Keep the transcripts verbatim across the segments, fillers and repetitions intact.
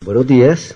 Buenos días.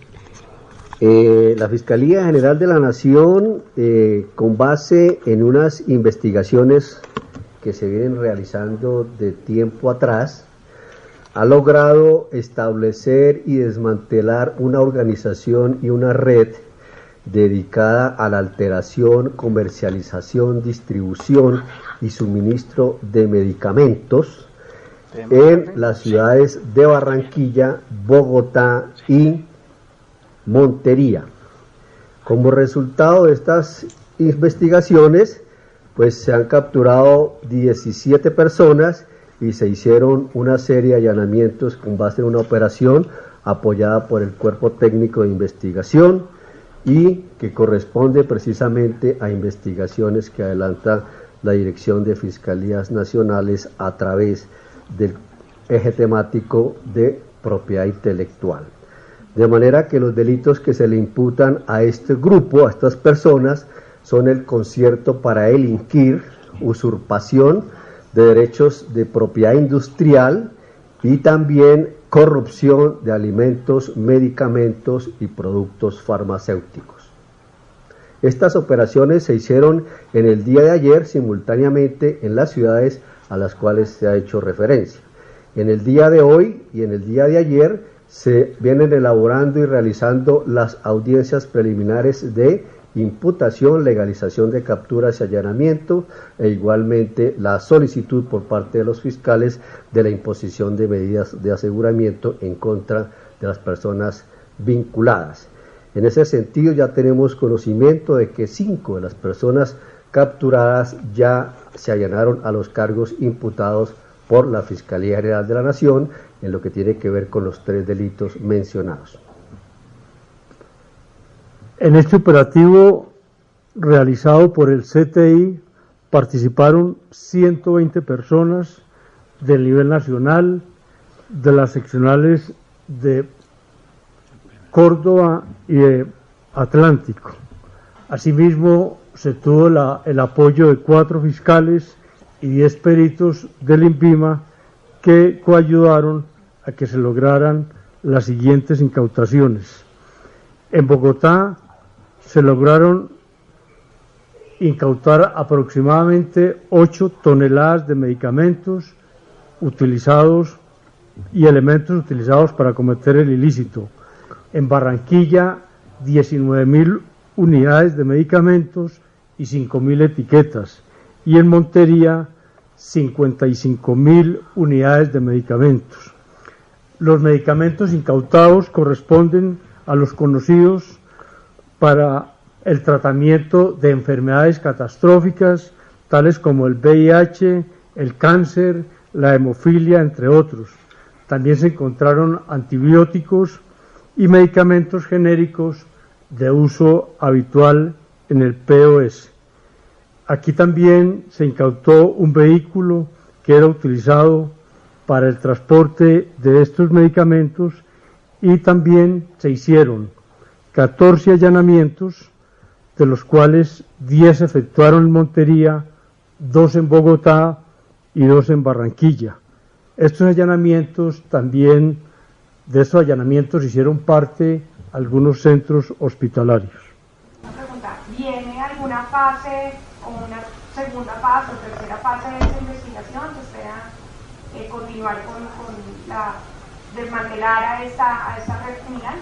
Eh, la Fiscalía General de la Nación, eh, con base en unas investigaciones que se vienen realizando de tiempo atrás, ha logrado establecer y desmantelar una organización y una red dedicada a la alteración, comercialización, distribución y suministro de medicamentos en las ciudades de Barranquilla, Bogotá y Montería. Como resultado de estas investigaciones, pues se han capturado diecisiete personas y se hicieron una serie de allanamientos con base en una operación apoyada por el Cuerpo Técnico de Investigación y que corresponde precisamente a investigaciones que adelanta la Dirección de Fiscalías Nacionales a través del eje temático de propiedad intelectual. De manera que los delitos que se le imputan a este grupo, a estas personas, son el concierto para delinquir, usurpación de derechos de propiedad industrial y también corrupción de alimentos, medicamentos y productos farmacéuticos. Estas operaciones se hicieron en el día de ayer simultáneamente en las ciudades a las cuales se ha hecho referencia. En el día de hoy y en el día de ayer se vienen elaborando y realizando las audiencias preliminares de imputación, legalización de capturas y allanamiento e igualmente la solicitud por parte de los fiscales de la imposición de medidas de aseguramiento en contra de las personas vinculadas. En ese sentido ya tenemos conocimiento de que cinco de las personas capturadas ya se allanaron a los cargos imputados por la Fiscalía General de la Nación en lo que tiene que ver con los tres delitos mencionados. En este operativo realizado por el C T I participaron ciento veinte personas del nivel nacional, de las seccionales de Córdoba y de Atlántico. Asimismo, se tuvo la, el apoyo de cuatro fiscales y diez peritos del INVIMA que coayudaron a que se lograran las siguientes incautaciones. En Bogotá se lograron incautar aproximadamente ocho toneladas de medicamentos utilizados y elementos utilizados para cometer el ilícito. En Barranquilla, diecinueve mil unidades de medicamentos y cinco mil etiquetas. Y en Montería, cincuenta y cinco mil unidades de medicamentos. Los medicamentos incautados corresponden a los conocidos para el tratamiento de enfermedades catastróficas, tales como el V I H, el cáncer, la hemofilia, entre otros. También se encontraron antibióticos y medicamentos genéricos de uso habitual en el P O S. Aquí también se incautó un vehículo que era utilizado para el transporte de estos medicamentos y también se hicieron catorce allanamientos, de los cuales diez se efectuaron en Montería, dos en Bogotá y dos en Barranquilla. Estos allanamientos también, de estos allanamientos hicieron parte algunos centros hospitalarios. Una pregunta, ¿viene alguna fase o una segunda fase o tercera fase de esa investigación? ¿Se espera eh, continuar con, con la desmantelar a esta, a esta red criminal?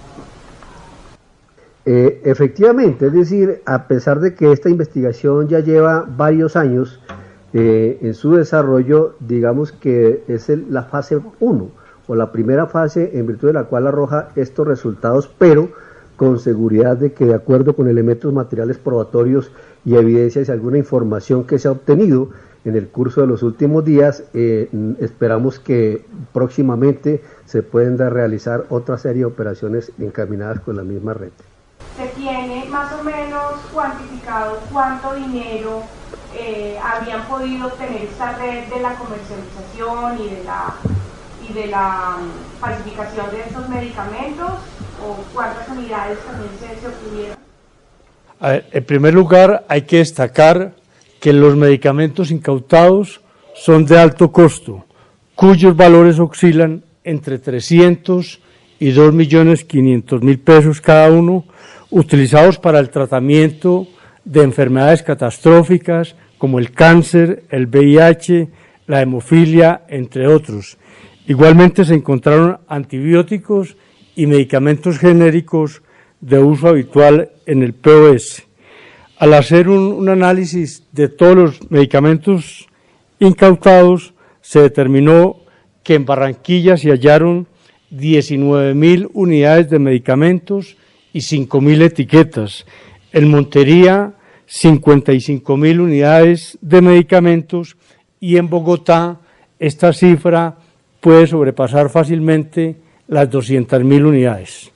Eh, efectivamente, es decir, a pesar de que esta investigación ya lleva varios años eh, en su desarrollo, digamos que es el, la fase uno o la primera fase en virtud de la cual arroja estos resultados, pero con seguridad de que de acuerdo con elementos materiales probatorios y evidencias y alguna información que se ha obtenido en el curso de los últimos días, eh, esperamos que próximamente se puedan realizar otra serie de operaciones encaminadas con la misma red. ¿Se tiene más o menos cuantificado cuánto dinero eh, habían podido obtener esta red de la comercialización y de la, y de la um, falsificación de estos medicamentos? ¿O cuántas unidades también se, se obtuvieron? A ver, en primer lugar, hay que destacar que los medicamentos incautados son de alto costo, cuyos valores oscilan entre trescientos y dos millones quinientos mil pesos cada uno, utilizados para el tratamiento de enfermedades catastróficas como el cáncer, el V I H, la hemofilia, entre otros. Igualmente se encontraron antibióticos y medicamentos genéricos de uso habitual en el P O S. Al hacer un, un análisis de todos los medicamentos incautados, se determinó que en Barranquilla se hallaron diecinueve mil unidades de medicamentos y cinco mil etiquetas. En Montería, cincuenta y cinco mil unidades de medicamentos, y en Bogotá esta cifra puede sobrepasar fácilmente las doscientas mil unidades.